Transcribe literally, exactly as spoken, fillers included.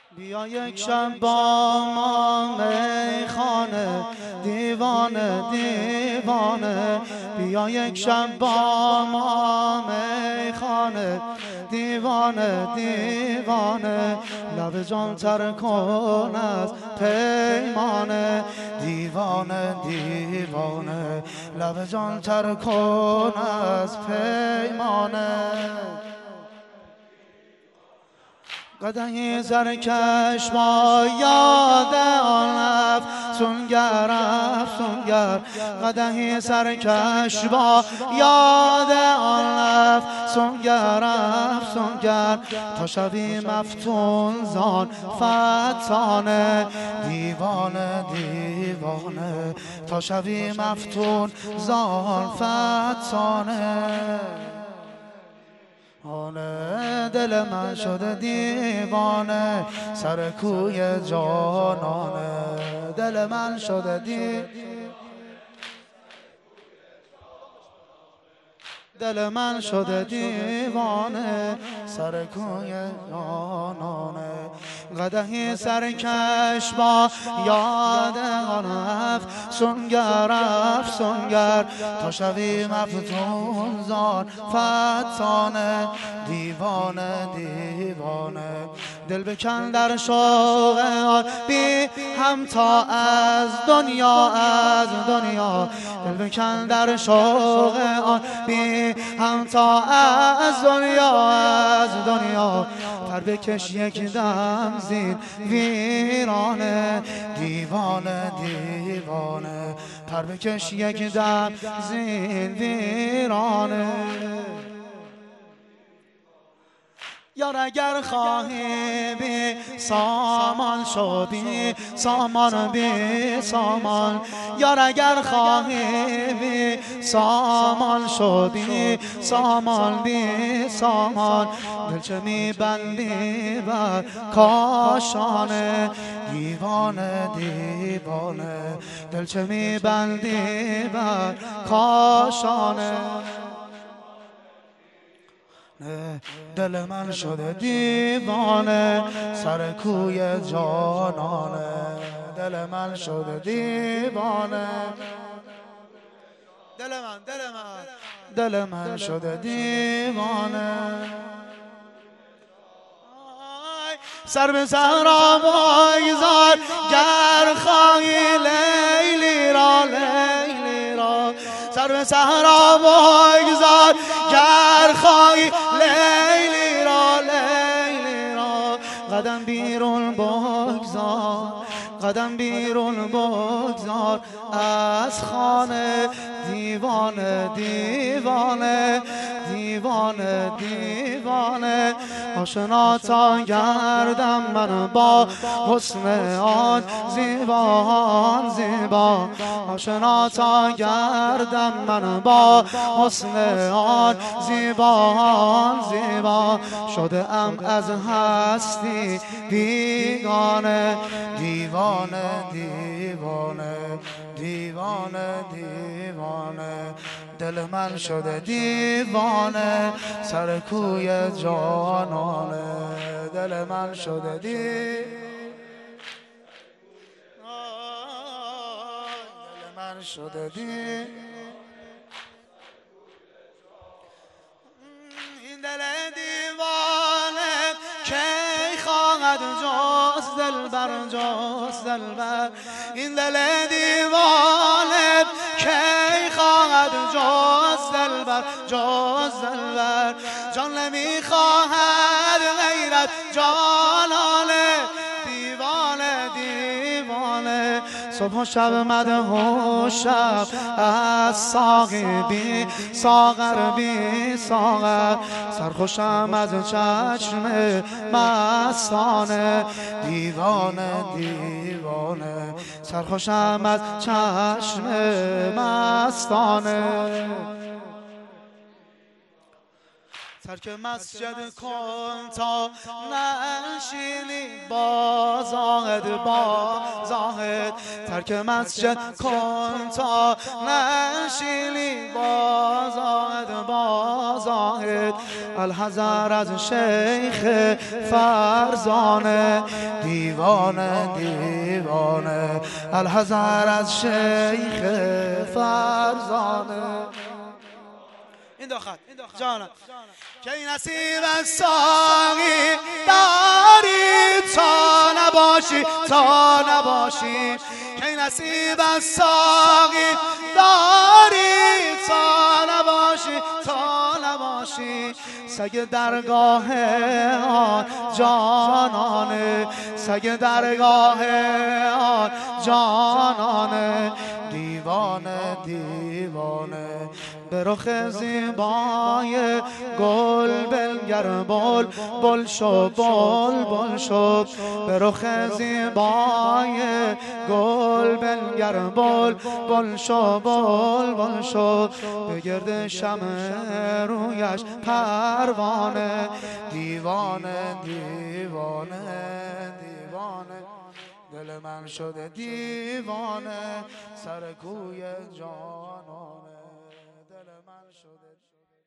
بیا یک شب با ما میخانه دیوانه دیوانه، بیا یک شب با ما میخانه دیوانه دیوانه، لب جان تر کن از پیمانه دیوانه دیوانه، لب جان تر کن از پیمانه. قدحی سرکش با یاد آن افسونگر افسونگر، قدحی سرکش با یاد آن افسونگر افسونگر، تا شوی مفتون زان فتانه دیوانه دیوانه، تا شوی مفتون زان فتانه. آنه دل من شده دیوانه سر کوی جانانه، دل من شده دی دل من شده دیوانه سر کوی جانانه. قدحی سرکش با یاد آن افسونگر افسونگر، تا شوی مفتون زان فتانه دیوانه دیوانه، دل بکن در شوق آن بی همتا از دنیا از دنیا، دل بکن در شوق آن بی همتا از دنیا از دنیا، پر بکش یک دم زین ویرانه دیوانه دیوانه، پر بکش یک دم زین ویرانه. یار اگر خواهی بی سامان شو بی سامان بی سامان، یار اگر خواهی بی سامان شو بی سامان بی سامان، دل چه می بندی بر کاشانه دیوانه دیوانه، دل چه می بندی بر کاشانه. دل من شده دیوانه سر کوی جانانه، دل من شده دیوانه، دل من دل من دل من شده دیوانه. سر به صحرا بگذار گر خواهی لیلی را لیلی را، سر به صحرا بگذار گر خواهی لیلی را لیلی را، قدم بیرون بگذار قدم بیرون بگذار از خانه دیوانه دیوانه دیوانه دیوانه. آشنا تا گردم من با حسن آن زیبا آن زیبا، آشنا تا گردم من با حسن آن زیبا آن زیبا، شده ام از هستی بیگانه دیوانه دیوانه دیوانه دیوانه، دل من شده دیوانه سر کوی جانانه، دل من شده دی دل من شده دی این دل دیوانه کی خواهد جز دلبر جز دلبر، این دل دیوانه کی خواهد جز دلبر جز دلبر، جان نمیخواهد غیرت جانانه دیوانه دیوانه. صبح و شب مده و شب از ساقی بی ساغر بی ساغر، سرخوشم از چشم مستانه دیوانه دیوانه، سرخوشم از چشم مستانه. ترک مسجد کن تا نشینی با زاهد با زاهد ترک مسجد کن تا نشینی با زاهد با زاهد الحذر از شیخ فرزانه دیوانه دیوانه الحذر از شیخ فرزانه. این دو خط جانم که این نصیب از ساقی داری تا نباشی تا نباشی که این نصیب از ساقی داری تا نباشی تا نباشی سگ درگاه آن جانانه سگ درگاه آن جانانه دیوانه دیوانه به رخ زیبای گل بنگر بل بل شو بل بل شو به رخ زیبای گل بنگر بل بل شو بل بل شو به گرد شمع رویش پروانه دیوانه دیوانه دیوانه دل من شده دیوانه سر کوی جانانه دل من شده